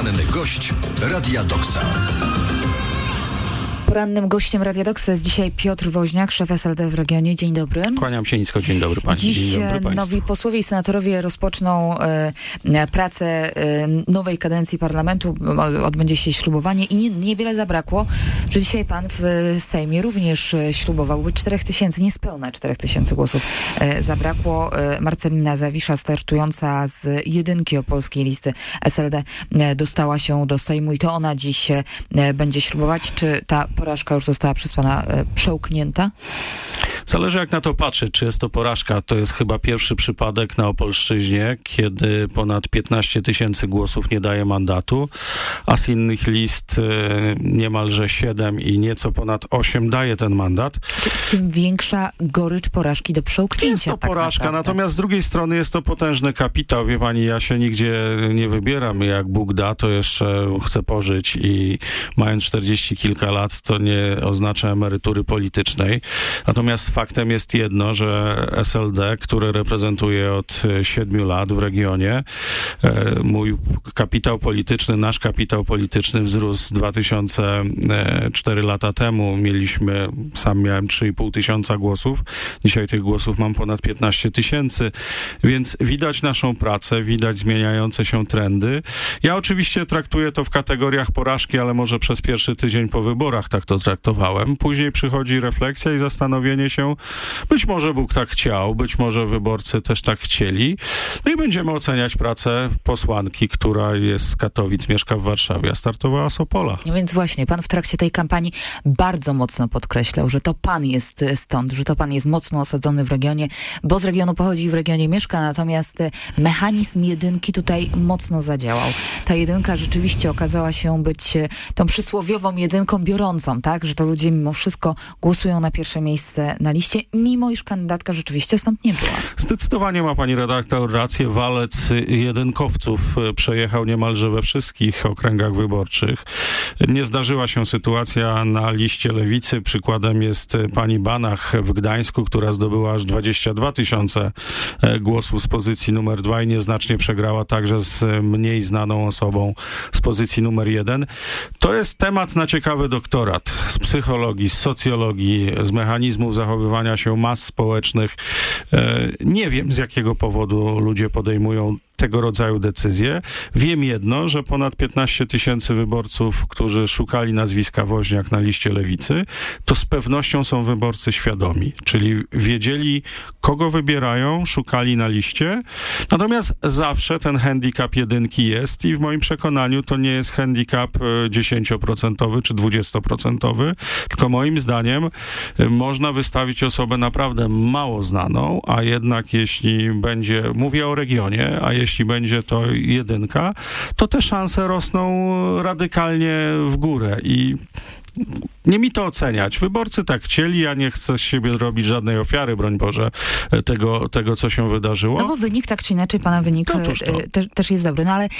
Poranny gość Radia Doksa. Porannym gościem Radia Doksa jest dzisiaj Piotr Woźniak, szef SLD w regionie. Dzień dobry. Kłaniam się nisko. Dzień dobry pani. Dziś Dzień dobry państwu. nowi posłowie i senatorowie rozpoczną pracę nowej kadencji parlamentu. Odbędzie się ślubowanie i niewiele zabrakło, że dzisiaj pan w Sejmie również ślubował. 4000, niespełna 4000 głosów zabrakło. Marcelina Zawisza, startująca z jedynki opolskiej listy SLD, dostała się do Sejmu i to ona dziś będzie ślubować. Czy ta porażka już została przez pana przełknięta? Zależy jak na to patrzeć, czy jest to porażka. To jest chyba pierwszy przypadek na Opolszczyźnie, kiedy ponad 15 000 głosów nie daje mandatu, a z innych list niemalże 7 i nieco ponad 8 daje ten mandat. Tym większa gorycz porażki do przełknięcia. Jest to tak porażka, naprawdę. Natomiast z drugiej strony jest to potężny kapitał. Wie pani, ja się nigdzie nie wybieram. Jak Bóg da, to jeszcze chcę pożyć i mając 40 kilka lat, to nie oznacza emerytury politycznej. Natomiast faktem jest jedno, że SLD, które reprezentuję od 7 lat w regionie, mój kapitał polityczny, nasz kapitał polityczny wzrósł 2004 lata temu. Sam miałem 3,5 tysiąca głosów. Dzisiaj tych głosów mam ponad 15 000, więc widać naszą pracę, widać zmieniające się trendy. Ja oczywiście traktuję to w kategoriach porażki, ale może przez pierwszy tydzień po wyborach tak to traktowałem. Później przychodzi refleksja i zastanowienie się, być może Bóg tak chciał, być może wyborcy też tak chcieli. No i będziemy oceniać pracę posłanki, która jest z Katowic, mieszka w Warszawie, a startowała z Opola. No więc właśnie, pan w trakcie tej kampanii bardzo mocno podkreślał, że to pan jest stąd, że to pan jest mocno osadzony w regionie, bo z regionu pochodzi i w regionie mieszka, natomiast mechanizm jedynki tutaj mocno zadziałał. Ta jedynka rzeczywiście okazała się być tą przysłowiową jedynką biorącą, tak? Że to ludzie mimo wszystko głosują na pierwsze miejsce na liście, mimo iż kandydatka rzeczywiście stąd nie była. Zdecydowanie ma pani redaktor rację. Walec jedynkowców przejechał niemalże we wszystkich okręgach wyborczych. Nie zdarzyła się sytuacja na liście Lewicy. Przykładem jest pani Banach w Gdańsku, która zdobyła aż 22 000 głosów z pozycji numer 2 i nieznacznie przegrała także z mniej znaną osobą z pozycji numer 1. To jest temat na ciekawy doktorat z psychologii, z socjologii, z mechanizmów zachowywania się mas społecznych. Nie wiem, z jakiego powodu ludzie podejmują tego rodzaju decyzje. Wiem jedno, że ponad 15 000 wyborców, którzy szukali nazwiska Woźniak na liście Lewicy, to z pewnością są wyborcy świadomi, czyli wiedzieli, kogo wybierają, szukali na liście. Natomiast zawsze ten handicap jedynki jest i w moim przekonaniu to nie jest handicap 10% czy 20%, tylko moim zdaniem można wystawić osobę naprawdę mało znaną, a jednak jeśli będzie, mówię o regionie, a jeśli będzie to jedynka, to te szanse rosną radykalnie w górę i nie mi to oceniać. Wyborcy tak chcieli, ja nie chcę z siebie robić żadnej ofiary, broń Boże, tego co się wydarzyło. No bo wynik, tak czy inaczej, pana wynik też jest dobry. No ale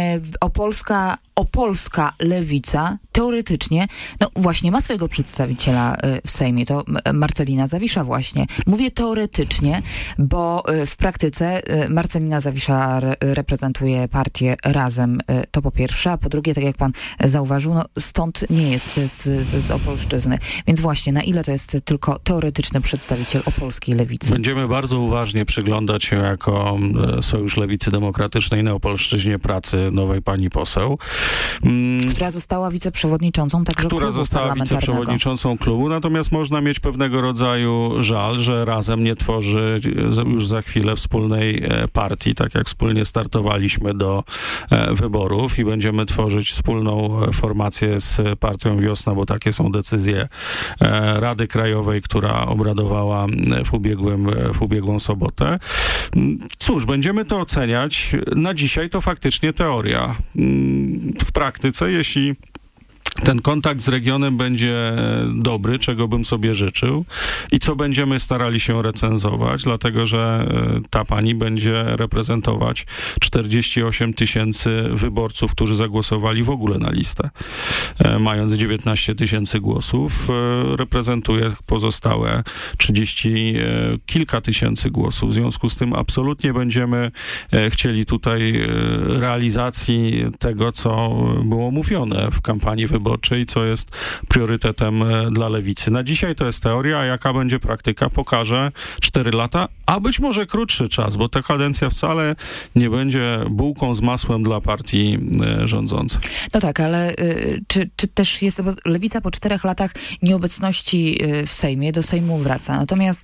opolska lewica teoretycznie, no właśnie ma swojego przedstawiciela w Sejmie, to Marcelina Zawisza właśnie. Mówię teoretycznie, bo w praktyce Marcelina Zawisza reprezentuje partię Razem, to po pierwsze, a po drugie, tak jak pan zauważył, no stąd nie jest z Opolszczyzny. Więc właśnie, na ile to jest tylko teoretyczny przedstawiciel opolskiej lewicy? Będziemy bardzo uważnie przyglądać się jako Sojusz Lewicy Demokratycznej na Opolszczyźnie pracy nowej pani poseł. Która została wiceprzewodniczącą także klubu wiceprzewodniczącą klubu, natomiast można mieć pewnego rodzaju żal, że Razem nie tworzy już za chwilę wspólnej partii, tak jak wspólnie startowaliśmy do wyborów i będziemy tworzyć wspólną formację z partią Wiosna, bo takie są decyzje Rady Krajowej, która obradowała w ubiegłą sobotę. Cóż, będziemy to oceniać. Na dzisiaj to faktycznie teoria. W praktyce, jeśli ten kontakt z regionem będzie dobry, czego bym sobie życzył i co będziemy starali się recenzować, dlatego że ta pani będzie reprezentować 48 000 wyborców, którzy zagłosowali w ogóle na listę. Mając 19 000 głosów, reprezentuje pozostałe 30 kilka tysięcy głosów. W związku z tym absolutnie będziemy chcieli tutaj realizacji tego, co było mówione w kampanii wyborczej, co jest priorytetem dla lewicy. Na dzisiaj to jest teoria, a jaka będzie praktyka, pokaże 4 lata, a być może krótszy czas, bo ta kadencja wcale nie będzie bułką z masłem dla partii rządzącej. No tak, ale czy też jest, bo lewica po 4 latach nieobecności w Sejmie, do Sejmu wraca. Natomiast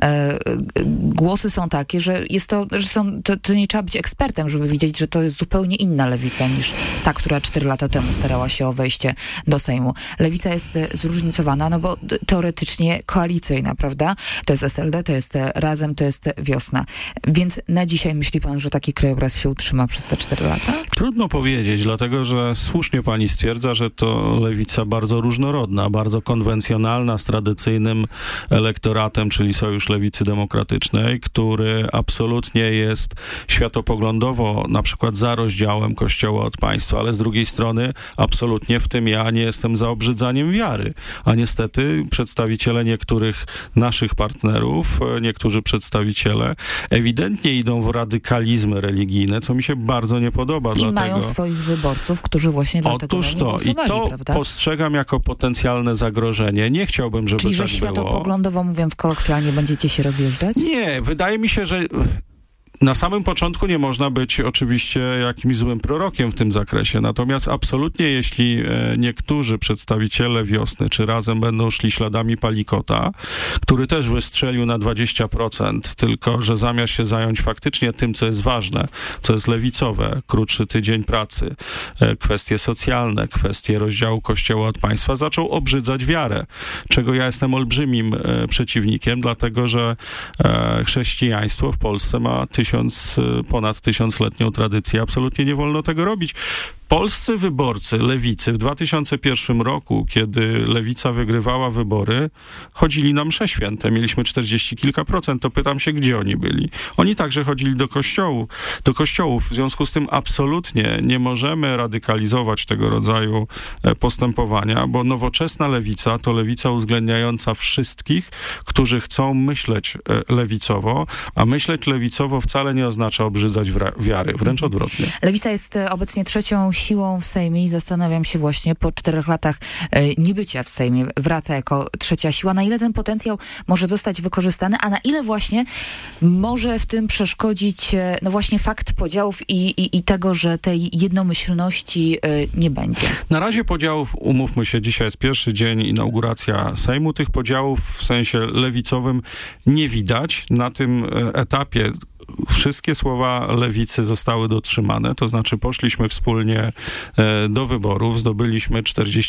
głosy są takie, że jest to nie trzeba być ekspertem, żeby widzieć, że to jest zupełnie inna lewica niż ta, która 4 lata temu starała się o wejście do Sejmu. Lewica jest zróżnicowana, no bo teoretycznie koalicyjna, prawda? To jest SLD, to jest Razem, to jest Wiosna. Więc na dzisiaj myśli pan, że taki krajobraz się utrzyma przez te 4 lata? Trudno powiedzieć, dlatego że słusznie pani stwierdza, że to lewica bardzo różnorodna, bardzo konwencjonalna, z tradycyjnym elektoratem, czyli Sojusz Lewicy Demokratycznej, który absolutnie jest światopoglądowo na przykład za rozdziałem Kościoła od państwa, ale z drugiej strony absolutnie, w tym ja nie jestem za obrzydzaniem wiary. A niestety przedstawiciele niektórych naszych partnerów, niektórzy przedstawiciele ewidentnie idą w radykalizmy religijne, co mi się bardzo nie podoba. I mają swoich wyborców, którzy właśnie dlatego nie głosowali, i to prawda? postrzegam jako potencjalne zagrożenie. Nie chciałbym, żeby Czyli, tak że było. światopoglądowo, mówiąc kolokwialnie, będziecie się rozjeżdżać? Nie, wydaje mi się, że na samym początku nie można być oczywiście jakimś złym prorokiem w tym zakresie, natomiast absolutnie jeśli niektórzy przedstawiciele Wiosny czy Razem będą szli śladami Palikota, który też wystrzelił na 20%, tylko że zamiast się zająć faktycznie tym, co jest ważne, co jest lewicowe, krótszy tydzień pracy, kwestie socjalne, kwestie rozdziału Kościoła od państwa, zaczął obrzydzać wiarę, czego ja jestem olbrzymim przeciwnikiem, dlatego że chrześcijaństwo w Polsce ma ponad 1000-letnią tradycję. Absolutnie nie wolno tego robić. Polscy wyborcy lewicy w 2001 roku, kiedy lewica wygrywała wybory, chodzili na msze święte. Mieliśmy 40 kilka procent. To pytam się, gdzie oni byli. Oni także chodzili do kościołów. W związku z tym absolutnie nie możemy radykalizować tego rodzaju postępowania, bo nowoczesna lewica to lewica uwzględniająca wszystkich, którzy chcą myśleć lewicowo, a myśleć lewicowo wcale nie oznacza obrzydzać wiary, wręcz odwrotnie. Lewica jest obecnie trzecią siłą w Sejmie i zastanawiam się właśnie po 4 latach niebycia w Sejmie, wraca jako trzecia siła, na ile ten potencjał może zostać wykorzystany, a na ile właśnie może w tym przeszkodzić no właśnie fakt podziałów i tego, że tej jednomyślności nie będzie. Na razie podziałów, umówmy się, dzisiaj jest pierwszy dzień, inauguracja Sejmu, tych podziałów w sensie lewicowym nie widać. Na tym etapie wszystkie słowa lewicy zostały dotrzymane, to znaczy poszliśmy wspólnie do wyborów, zdobyliśmy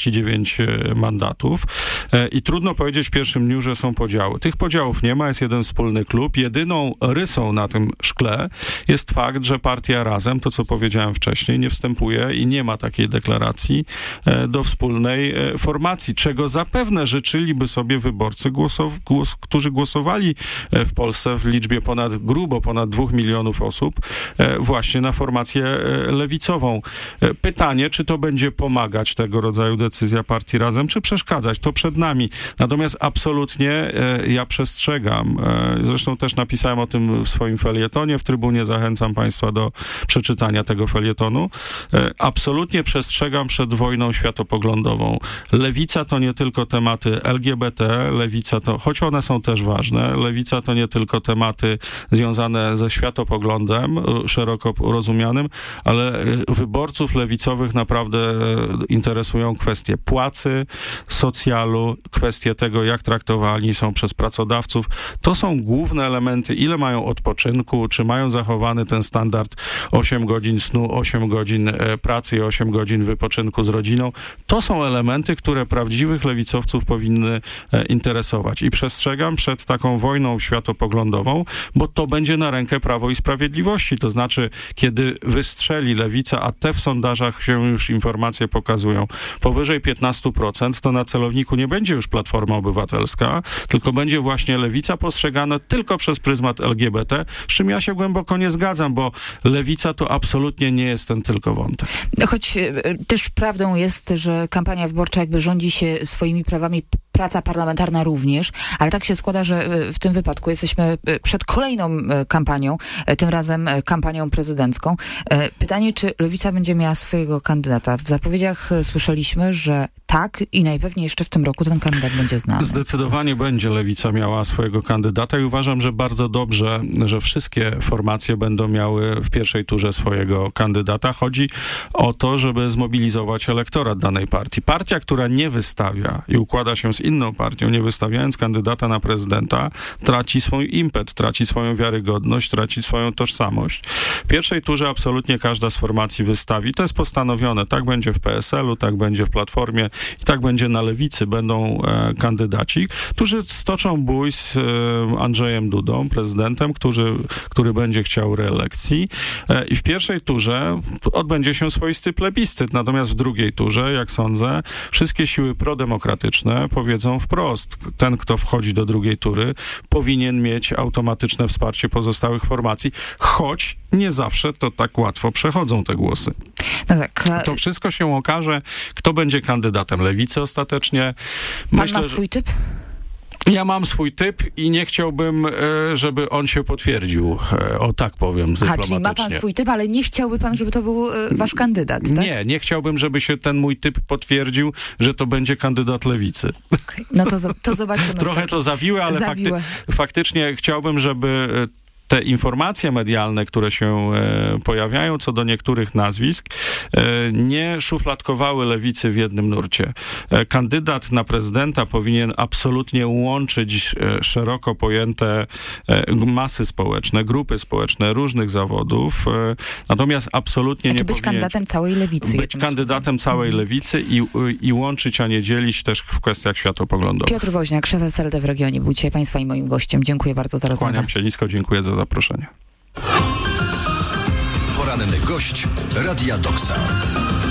49 mandatów i trudno powiedzieć w pierwszym dniu, że są podziały. Tych podziałów nie ma, jest jeden wspólny klub. Jedyną rysą na tym szkle jest fakt, że partia Razem, to co powiedziałem wcześniej, nie wstępuje i nie ma takiej deklaracji do wspólnej formacji, czego zapewne życzyliby sobie wyborcy, którzy głosowali w Polsce w liczbie grubo ponad 2 milionów osób właśnie na formację lewicową. Pytanie, czy to będzie pomagać tego rodzaju decyzja partii Razem, czy przeszkadzać? To przed nami. Natomiast absolutnie ja przestrzegam, zresztą też napisałem o tym w swoim felietonie w Trybunie, zachęcam państwa do przeczytania tego felietonu. Absolutnie przestrzegam przed wojną światopoglądową. Lewica to nie tylko tematy LGBT, lewica to, choć one są też ważne, lewica to nie tylko tematy związane ze światopoglądem szeroko rozumianym, ale wyborców lewicowych naprawdę interesują kwestie płacy, socjalu, kwestie tego, jak traktowani są przez pracodawców. To są główne elementy, ile mają odpoczynku, czy mają zachowany ten standard 8 godzin snu, 8 godzin pracy i 8 godzin wypoczynku z rodziną. To są elementy, które prawdziwych lewicowców powinny interesować. I przestrzegam przed taką wojną światopoglądową, bo to będzie na rękę rękę Prawo i Sprawiedliwości. To znaczy, kiedy wystrzeli lewica, a te w sondażach się już informacje pokazują, powyżej 15%, to na celowniku nie będzie już Platforma Obywatelska, tylko będzie właśnie lewica postrzegana tylko przez pryzmat LGBT, z czym ja się głęboko nie zgadzam, bo lewica to absolutnie nie jest ten tylko wątek. Choć też prawdą jest, że kampania wyborcza jakby rządzi się swoimi prawami, praca parlamentarna również, ale tak się składa, że w tym wypadku jesteśmy przed kolejną kampanią, tym razem kampanią prezydencką. Pytanie, czy lewica będzie miała swojego kandydata? W zapowiedziach słyszeliśmy, że tak i najpewniej jeszcze w tym roku ten kandydat będzie znany. Zdecydowanie będzie lewica miała swojego kandydata i uważam, że bardzo dobrze, że wszystkie formacje będą miały w pierwszej turze swojego kandydata. Chodzi o to, żeby zmobilizować elektorat danej partii. Partia, która nie wystawia i układa się z inną partią, nie wystawiając kandydata na prezydenta, traci swój impet, traci swoją wiarygodność, traci swoją tożsamość. W pierwszej turze absolutnie każda z formacji wystawi. To jest postanowione. Tak będzie w PSL-u, tak będzie w Platformie i tak będzie na lewicy. Będą kandydaci, którzy stoczą bój z Andrzejem Dudą, prezydentem, który będzie chciał reelekcji. I w pierwszej turze odbędzie się swoisty plebiscyt. Natomiast w drugiej turze, jak sądzę, wszystkie siły prodemokratyczne powiedzą wprost, ten, kto wchodzi do drugiej tury, powinien mieć automatyczne wsparcie pozostałych formacji, choć nie zawsze to tak łatwo przechodzą te głosy. No tak. To wszystko się okaże, kto będzie kandydatem lewicy ostatecznie. Pan ma swój typ? Ja mam swój typ i nie chciałbym, żeby on się potwierdził. O tak powiem dyplomatycznie. Czyli ma pan swój typ, ale nie chciałby pan, żeby to był wasz kandydat, tak? Nie chciałbym, żeby się ten mój typ potwierdził, że to będzie kandydat lewicy. Okay. No to zobaczymy. Trochę to zawiłe, ale faktycznie chciałbym, żeby te informacje medialne, które się pojawiają co do niektórych nazwisk, nie szufladkowały lewicy w jednym nurcie. Kandydat na prezydenta powinien absolutnie łączyć szeroko pojęte masy społeczne, grupy społeczne różnych zawodów, natomiast absolutnie nie być powinien kandydatem całej lewicy. Być kandydatem całej lewicy i łączyć, a nie dzielić też w kwestiach światopoglądowych. Piotr Woźniak, szef SLD w regionie, był dzisiaj państwa i moim gościem. Dziękuję bardzo za rozmowę. Kłaniam się nisko, dziękuję za zaproszenie. Poranny gość Radia Doksa.